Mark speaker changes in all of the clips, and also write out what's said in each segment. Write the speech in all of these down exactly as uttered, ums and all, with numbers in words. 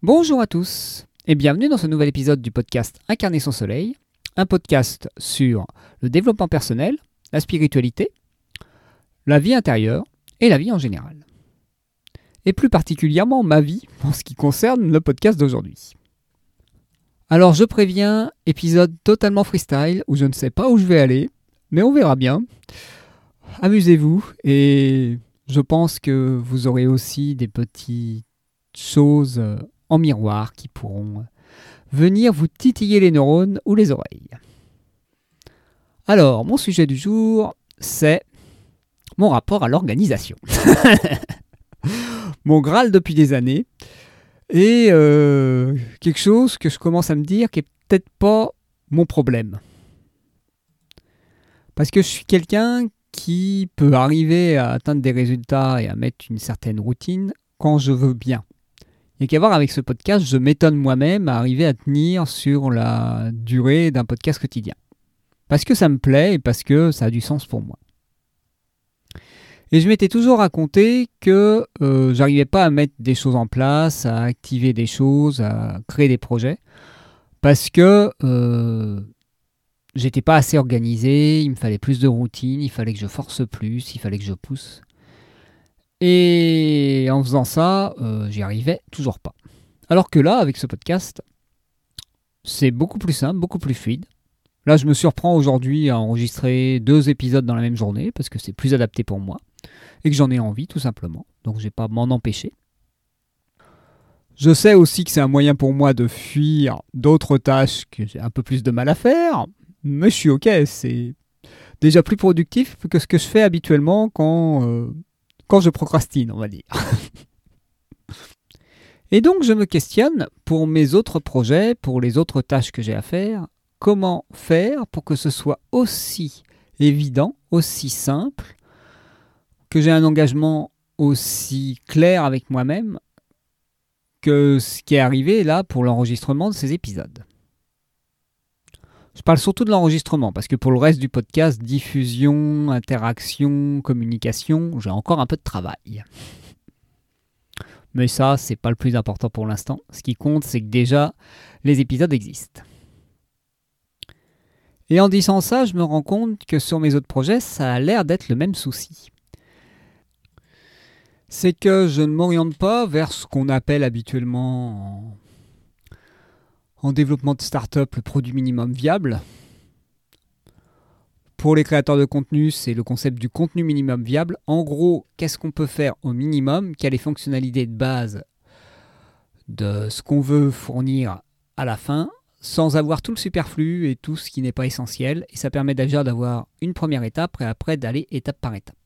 Speaker 1: Bonjour à tous et bienvenue dans ce nouvel épisode du podcast Incarner son soleil, un podcast sur le développement personnel, la spiritualité, la vie intérieure et la vie en général. Et plus particulièrement ma vie en ce qui concerne le podcast d'aujourd'hui. Alors je préviens, épisode totalement freestyle où je ne sais pas où je vais aller, mais on verra bien. Amusez-vous et je pense que vous aurez aussi des petites choses en miroir qui pourront venir vous titiller les neurones ou les oreilles. Alors, mon sujet du jour, c'est mon rapport à l'organisation. Mon Graal depuis des années. Et euh, quelque chose que je commence à me dire qui n'est peut-être pas mon problème. Parce que je suis quelqu'un qui peut arriver à atteindre des résultats et à mettre une certaine routine quand je veux bien. Il n'y a qu'à voir avec ce podcast, je m'étonne moi-même à arriver à tenir sur la durée d'un podcast quotidien. Parce que ça me plaît et parce que ça a du sens pour moi. Et je m'étais toujours raconté que euh, j'arrivais pas à mettre des choses en place, à activer des choses, à créer des projets. Parce que euh, j'étais pas assez organisé, il me fallait plus de routine, il fallait que je force plus, il fallait que je pousse. Et en faisant ça, euh, j'y arrivais toujours pas. Alors que là, avec ce podcast, c'est beaucoup plus simple, beaucoup plus fluide. Là, je me surprends aujourd'hui à enregistrer deux épisodes dans la même journée parce que c'est plus adapté pour moi et que j'en ai envie tout simplement. Donc, je vais pas m'en empêcher. Je sais aussi que c'est un moyen pour moi de fuir d'autres tâches que j'ai un peu plus de mal à faire, mais je suis ok. C'est déjà plus productif que ce que je fais habituellement quand... Euh, Quand je procrastine, on va dire. Et donc, je me questionne pour mes autres projets, pour les autres tâches que j'ai à faire, comment faire pour que ce soit aussi évident, aussi simple, que j'ai un engagement aussi clair avec moi-même que ce qui est arrivé là pour l'enregistrement de ces épisodes. Je parle surtout de l'enregistrement, parce que pour le reste du podcast, diffusion, interaction, communication, j'ai encore un peu de travail. Mais ça, c'est pas le plus important pour l'instant. Ce qui compte, c'est que déjà, les épisodes existent. Et en disant ça, je me rends compte que sur mes autres projets, ça a l'air d'être le même souci. C'est que je ne m'oriente pas vers ce qu'on appelle habituellement... En... En développement de start-up, le produit minimum viable. Pour les créateurs de contenu, c'est le concept du contenu minimum viable. En gros, qu'est-ce qu'on peut faire au minimum, quelles sont les fonctionnalités de base de ce qu'on veut fournir à la fin, sans avoir tout le superflu et tout ce qui n'est pas essentiel. Et ça permet déjà d'avoir une première étape et après d'aller étape par étape.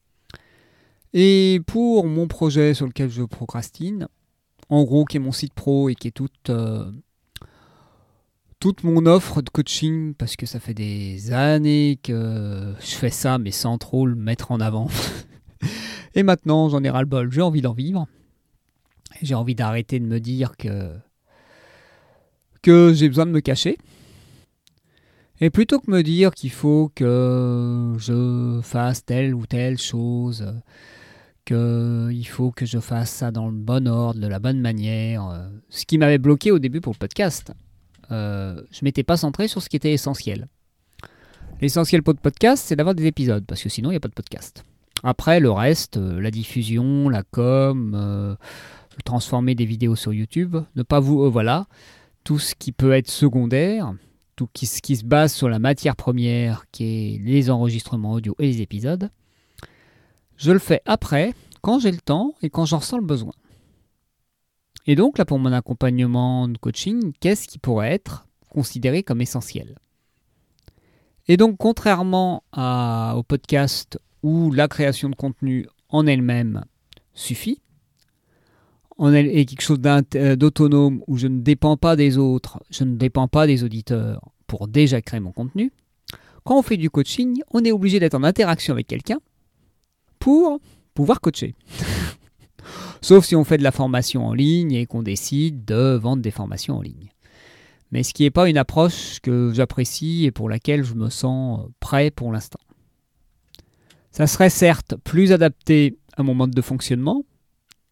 Speaker 1: Et pour mon projet sur lequel je procrastine, en gros, qui est mon site pro et qui est toute... Euh, toute mon offre de coaching, parce que ça fait des années que je fais ça, mais sans trop le mettre en avant. Et maintenant, j'en ai ras-le-bol, j'ai envie d'en vivre. Et j'ai envie d'arrêter de me dire que, que j'ai besoin de me cacher. Et plutôt que me dire qu'il faut que je fasse telle ou telle chose, qu'il faut que je fasse ça dans le bon ordre, de la bonne manière, ce qui m'avait bloqué au début pour le podcast. Euh, je ne m'étais pas centré sur ce qui était essentiel. L'essentiel pour le podcast, c'est d'avoir des épisodes, parce que sinon, il n'y a pas de podcast. Après, le reste, euh, la diffusion, la com, euh, transformer des vidéos sur YouTube, ne pas vous... Euh, voilà, tout ce qui peut être secondaire, tout qui, ce qui se base sur la matière première, qui est les enregistrements audio et les épisodes, je le fais après, quand j'ai le temps et quand j'en ressens le besoin. Et donc, là, pour mon accompagnement de coaching, qu'est-ce qui pourrait être considéré comme essentiel ? Et donc, contrairement à, au podcast où la création de contenu en elle-même suffit, en elle est quelque chose d'autonome, où je ne dépends pas des autres, je ne dépends pas des auditeurs pour déjà créer mon contenu, quand on fait du coaching, on est obligé d'être en interaction avec quelqu'un pour pouvoir coacher. Sauf si on fait de la formation en ligne et qu'on décide de vendre des formations en ligne. Mais ce qui n'est pas une approche que j'apprécie et pour laquelle je me sens prêt pour l'instant. Ça serait certes plus adapté à mon mode de fonctionnement,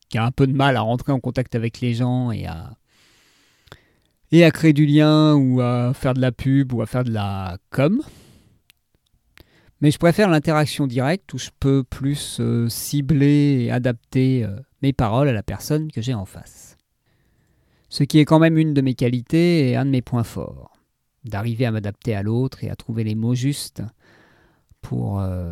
Speaker 1: qui a un peu de mal à rentrer en contact avec les gens et à, et à créer du lien ou à faire de la pub ou à faire de la com. Mais je préfère l'interaction directe où je peux plus euh, cibler et adapter euh, mes paroles à la personne que j'ai en face. Ce qui est quand même une de mes qualités et un de mes points forts. D'arriver à m'adapter à l'autre et à trouver les mots justes pour, euh,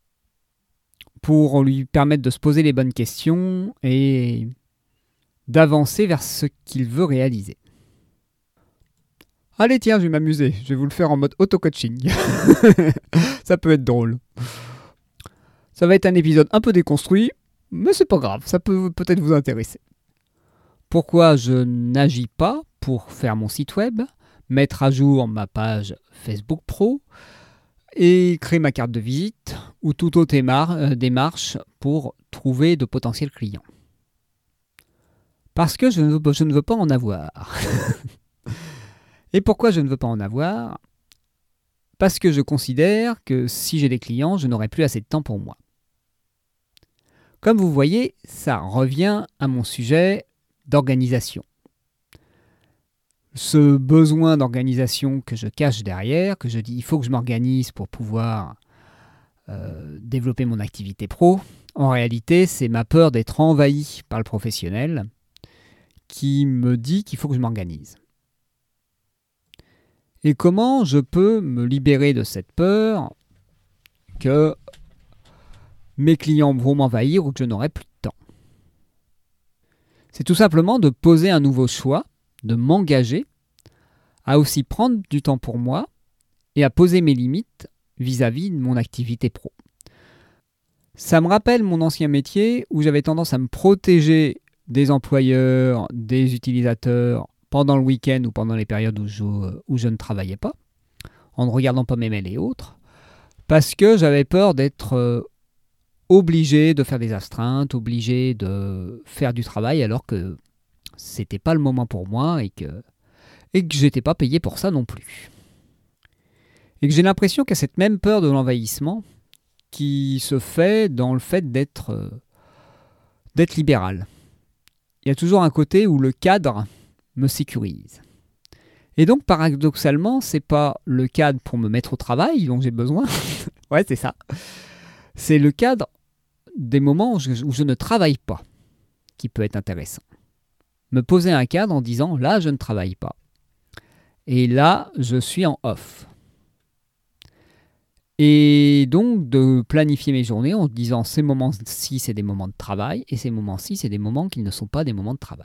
Speaker 1: pour lui permettre de se poser les bonnes questions et d'avancer vers ce qu'il veut réaliser. Allez tiens, je vais m'amuser, je vais vous le faire en mode auto-coaching. Ça peut être drôle. Ça va être un épisode un peu déconstruit, mais c'est pas grave, ça peut peut-être vous intéresser. Pourquoi je n'agis pas pour faire mon site web, mettre à jour ma page Facebook Pro et créer ma carte de visite ou toute autre émar- démarche pour trouver de potentiels clients. Parce que je ne veux, je ne veux pas en avoir. Et pourquoi je ne veux pas en avoir ? Parce que je considère que si j'ai des clients, je n'aurai plus assez de temps pour moi. Comme vous voyez, ça revient à mon sujet d'organisation. Ce besoin d'organisation que je cache derrière, que je dis il faut que je m'organise pour pouvoir euh, développer mon activité pro, en réalité, c'est ma peur d'être envahi par le professionnel qui me dit qu'il faut que je m'organise. Et comment je peux me libérer de cette peur que mes clients vont m'envahir ou que je n'aurai plus de temps ? C'est tout simplement de poser un nouveau choix, de m'engager à aussi prendre du temps pour moi et à poser mes limites vis-à-vis de mon activité pro. Ça me rappelle mon ancien métier où j'avais tendance à me protéger des employeurs, des utilisateurs pendant le week-end ou pendant les périodes où je, où je ne travaillais pas, en ne regardant pas mes mails et autres, parce que j'avais peur d'être euh, obligé de faire des astreintes, obligé de faire du travail alors que c'était pas le moment pour moi et que, et que j'étais pas payé pour ça non plus. Et que j'ai l'impression qu'il y a cette même peur de l'envahissement qui se fait dans le fait d'être, euh, d'être libéral. Il y a toujours un côté où le cadre me sécurise. Et donc, paradoxalement, c'est pas le cadre pour me mettre au travail dont j'ai besoin. Ouais, c'est ça. C'est le cadre des moments où je, où je ne travaille pas qui peut être intéressant. Me poser un cadre en disant, là, je ne travaille pas. Et là, je suis en off. Et donc, de planifier mes journées en disant, ces moments-ci, c'est des moments de travail, et ces moments-ci, c'est des moments qui ne sont pas des moments de travail.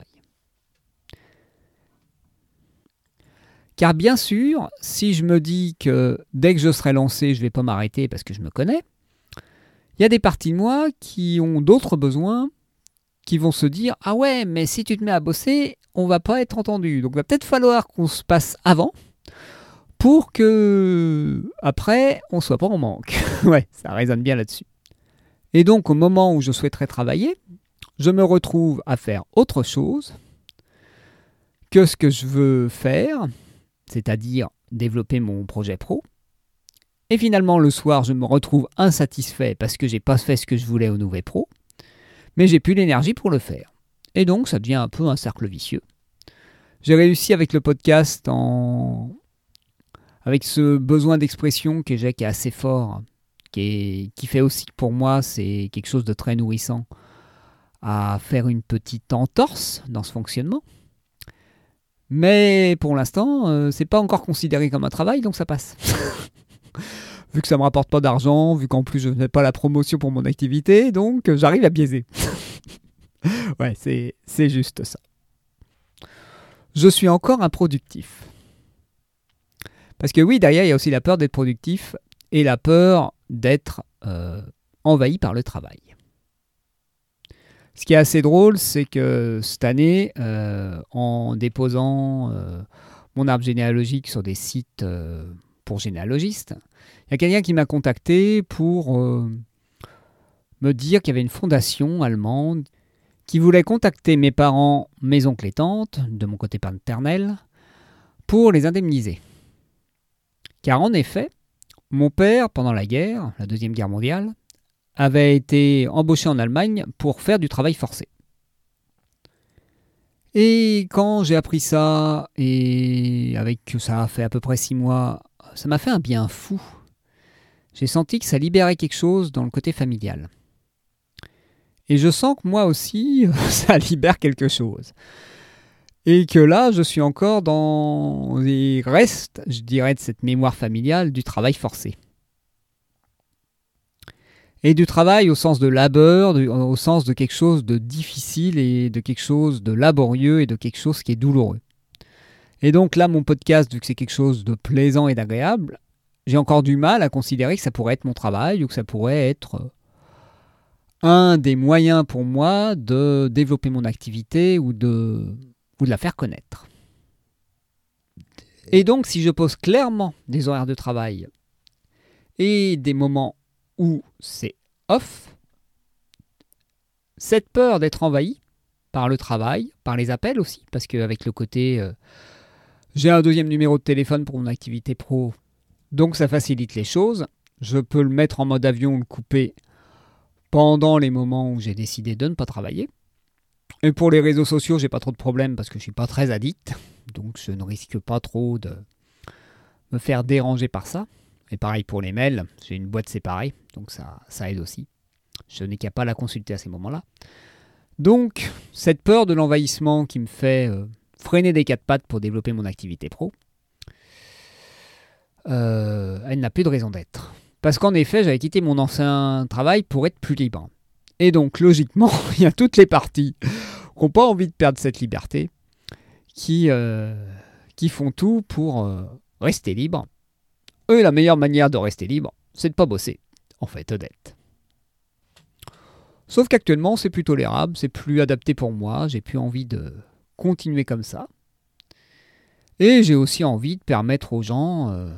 Speaker 1: Car bien sûr, si je me dis que dès que je serai lancé, je ne vais pas m'arrêter parce que je me connais, il y a des parties de moi qui ont d'autres besoins, qui vont se dire « Ah ouais, mais si tu te mets à bosser, on ne va pas être entendu. Donc il va peut-être falloir qu'on se passe avant pour que après on ne soit pas en manque. » Ouais, ça résonne bien là-dessus. Et donc au moment où je souhaiterais travailler, je me retrouve à faire autre chose que ce que je veux faire, c'est-à-dire développer mon projet pro. Et finalement, le soir, je me retrouve insatisfait parce que j'ai pas fait ce que je voulais au Nouvel Pro, mais j'ai plus l'énergie pour le faire. Et donc, ça devient un peu un cercle vicieux. J'ai réussi avec le podcast, en... avec ce besoin d'expression que j'ai qui est assez fort, qui, est... qui fait aussi que pour moi, c'est quelque chose de très nourrissant, à faire une petite entorse dans ce fonctionnement. Mais pour l'instant, euh, c'est pas encore considéré comme un travail, donc ça passe. Vu que ça me rapporte pas d'argent, vu qu'en plus je n'ai pas la promotion pour mon activité, donc euh, j'arrive à biaiser. Ouais, c'est, c'est juste ça. Je suis encore improductif. Parce que oui, derrière, il y a aussi la peur d'être productif et la peur d'être euh, envahi par le travail. Ce qui est assez drôle, c'est que cette année, euh, en déposant euh, mon arbre généalogique sur des sites euh, pour généalogistes, il y a quelqu'un qui m'a contacté pour euh, me dire qu'il y avait une fondation allemande qui voulait contacter mes parents, mes oncles et tantes, de mon côté paternel, pour les indemniser. Car en effet, mon père, pendant la guerre, la Deuxième Guerre mondiale, avait été embauché en Allemagne pour faire du travail forcé. Et quand j'ai appris ça, et avec que ça a fait à peu près six mois, ça m'a fait un bien fou. J'ai senti que ça libérait quelque chose dans le côté familial. Et je sens que moi aussi, ça libère quelque chose. Et que là, je suis encore dans les restes, je dirais, de cette mémoire familiale du travail forcé. Et du travail au sens de labeur, du, au sens de quelque chose de difficile et de quelque chose de laborieux et de quelque chose qui est douloureux. Et donc là, mon podcast, vu que c'est quelque chose de plaisant et d'agréable, j'ai encore du mal à considérer que ça pourrait être mon travail ou que ça pourrait être un des moyens pour moi de développer mon activité ou de, ou de la faire connaître. Et donc, si je pose clairement des horaires de travail et des moments où c'est off, cette peur d'être envahi par le travail, par les appels aussi, parce qu'avec le côté euh, j'ai un deuxième numéro de téléphone pour mon activité pro, donc ça facilite les choses. Je peux le mettre en mode avion ou le couper pendant les moments où j'ai décidé de ne pas travailler. Et pour les réseaux sociaux, j'ai pas trop de problèmes parce que je suis pas très addict, donc je ne risque pas trop de me faire déranger par ça. Et pareil pour les mails, j'ai une boîte séparée, donc ça, ça aide aussi. Je n'ai qu'à pas la consulter à ces moments-là. Donc, cette peur de l'envahissement qui me fait euh, freiner des quatre pattes pour développer mon activité pro, euh, elle n'a plus de raison d'être. Parce qu'en effet, j'avais quitté mon ancien travail pour être plus libre. Et donc, logiquement, il y a toutes les parties qui n'ont pas envie de perdre cette liberté, qui, euh, qui font tout pour euh, rester libre. Et la meilleure manière de rester libre, c'est de ne pas bosser, en fait, honnête. Sauf qu'actuellement, c'est plus tolérable, c'est plus adapté pour moi, j'ai plus envie de continuer comme ça. Et j'ai aussi envie de permettre aux gens euh,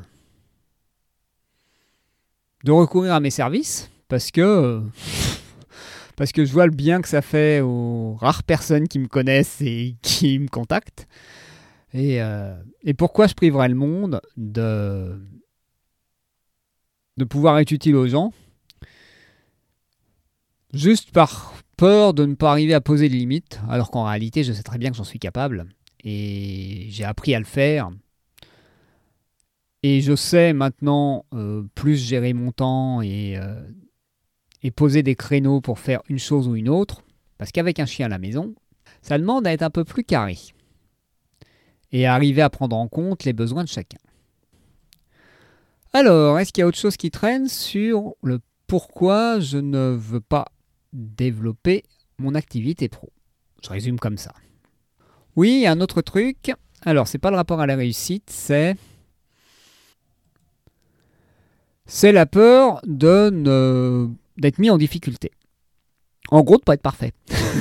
Speaker 1: de recourir à mes services, parce que, euh, parce que je vois le bien que ça fait aux rares personnes qui me connaissent et qui me contactent. Et, euh, et pourquoi je priverais le monde de... de pouvoir être utile aux gens, juste par peur de ne pas arriver à poser de limites, alors qu'en réalité, je sais très bien que j'en suis capable, et j'ai appris à le faire. Et je sais maintenant euh, plus gérer mon temps et, euh, et poser des créneaux pour faire une chose ou une autre, parce qu'avec un chien à la maison, ça demande à être un peu plus carré, et à arriver à prendre en compte les besoins de chacun. Alors, est-ce qu'il y a autre chose qui traîne sur le pourquoi je ne veux pas développer mon activité pro? Je résume comme ça. Oui, il y a un autre truc. Alors, c'est pas le rapport à la réussite, c'est... C'est la peur de ne... d'être mis en difficulté. En gros, de ne pas être parfait.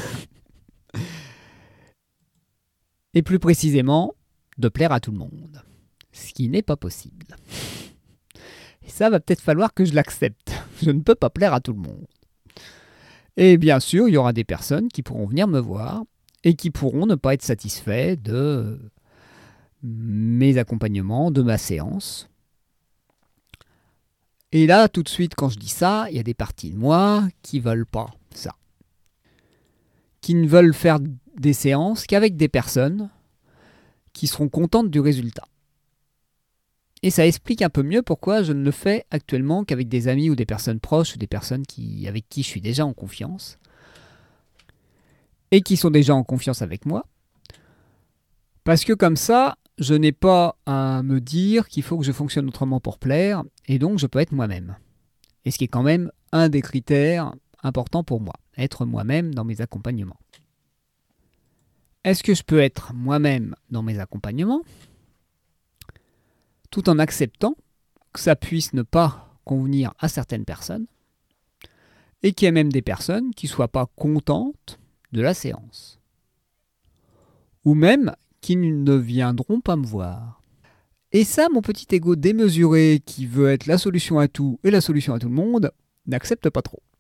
Speaker 1: Et plus précisément, de plaire à tout le monde. Ce qui n'est pas possible. Et ça va peut-être falloir que je l'accepte. Je ne peux pas plaire à tout le monde. Et bien sûr, il y aura des personnes qui pourront venir me voir et qui pourront ne pas être satisfaits de mes accompagnements, de ma séance. Et là, tout de suite, quand je dis ça, il y a des parties de moi qui ne veulent pas ça. Qui ne veulent faire des séances qu'avec des personnes qui seront contentes du résultat. Et ça explique un peu mieux pourquoi je ne le fais actuellement qu'avec des amis ou des personnes proches ou des personnes qui, avec qui je suis déjà en confiance et qui sont déjà en confiance avec moi. Parce que comme ça, je n'ai pas à me dire qu'il faut que je fonctionne autrement pour plaire et donc je peux être moi-même. Et ce qui est quand même un des critères importants pour moi, être moi-même dans mes accompagnements. Est-ce que je peux être moi-même dans mes accompagnements tout en acceptant que ça puisse ne pas convenir à certaines personnes et qu'il y ait même des personnes qui ne soient pas contentes de la séance ou même qui ne viendront pas me voir. Et ça, mon petit ego démesuré qui veut être la solution à tout et la solution à tout le monde n'accepte pas trop.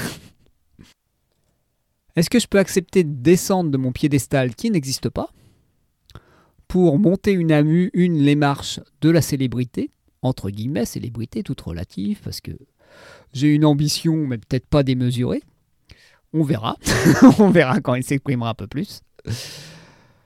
Speaker 1: Est-ce que je peux accepter de descendre de mon piédestal qui n'existe pas pour monter une amu, une les marches de la célébrité, entre guillemets, célébrité toute relative, parce que j'ai une ambition, mais peut-être pas démesurée. On verra. On verra quand il s'exprimera un peu plus.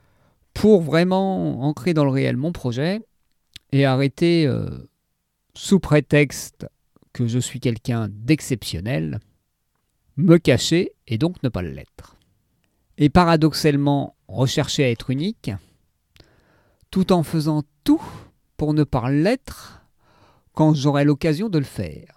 Speaker 1: pour vraiment ancrer dans le réel mon projet et arrêter, euh, sous prétexte que je suis quelqu'un d'exceptionnel, me cacher et donc ne pas l'être. Et paradoxalement, rechercher à être unique, tout en faisant tout pour ne pas l'être quand j'aurai l'occasion de le faire.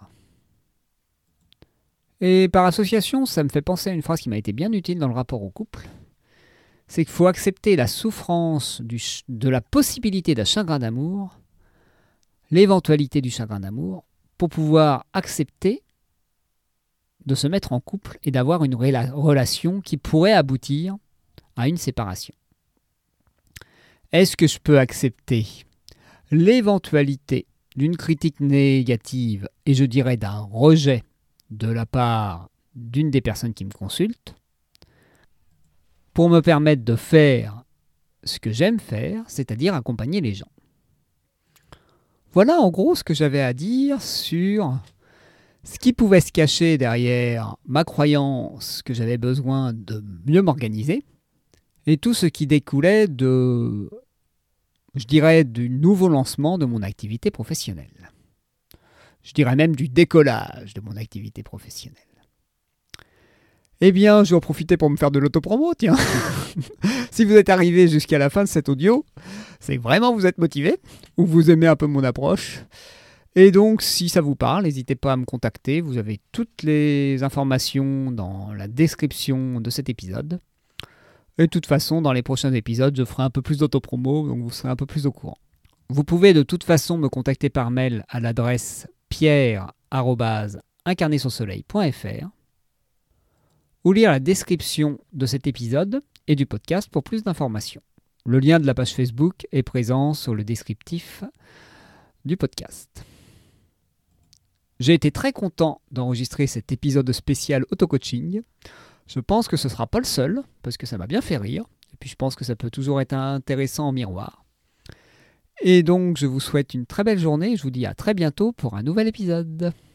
Speaker 1: Et par association, ça me fait penser à une phrase qui m'a été bien utile dans le rapport au couple. C'est qu'il faut accepter la souffrance du ch- de la possibilité d'un chagrin d'amour, l'éventualité du chagrin d'amour, pour pouvoir accepter de se mettre en couple et d'avoir une rela- relation qui pourrait aboutir à une séparation. Est-ce que je peux accepter l'éventualité d'une critique négative et je dirais d'un rejet de la part d'une des personnes qui me consultent pour me permettre de faire ce que j'aime faire, c'est-à-dire accompagner les gens. Voilà en gros ce que j'avais à dire sur ce qui pouvait se cacher derrière ma croyance que j'avais besoin de mieux m'organiser et tout ce qui découlait de, je dirais, du nouveau lancement de mon activité professionnelle. Je dirais même du décollage de mon activité professionnelle. Eh bien, je vais en profiter pour me faire de l'autopromo, tiens. Si vous êtes arrivé jusqu'à la fin de cet audio, c'est que vraiment vous êtes motivé ou vous aimez un peu mon approche. Et donc, si ça vous parle, n'hésitez pas à me contacter. Vous avez toutes les informations dans la description de cet épisode. Et de toute façon, dans les prochains épisodes, je ferai un peu plus d'autopromo, donc vous serez un peu plus au courant. Vous pouvez de toute façon me contacter par mail à l'adresse pierre arobase incarner son soleil point f r ou lire la description de cet épisode et du podcast pour plus d'informations. Le lien de la page Facebook est présent sur le descriptif du podcast. J'ai été très content d'enregistrer cet épisode spécial auto-coaching. Je pense que ce ne sera pas le seul, parce que ça m'a bien fait rire. Et puis je pense que ça peut toujours être intéressant en miroir. Et donc je vous souhaite une très belle journée. Je vous dis à très bientôt pour un nouvel épisode.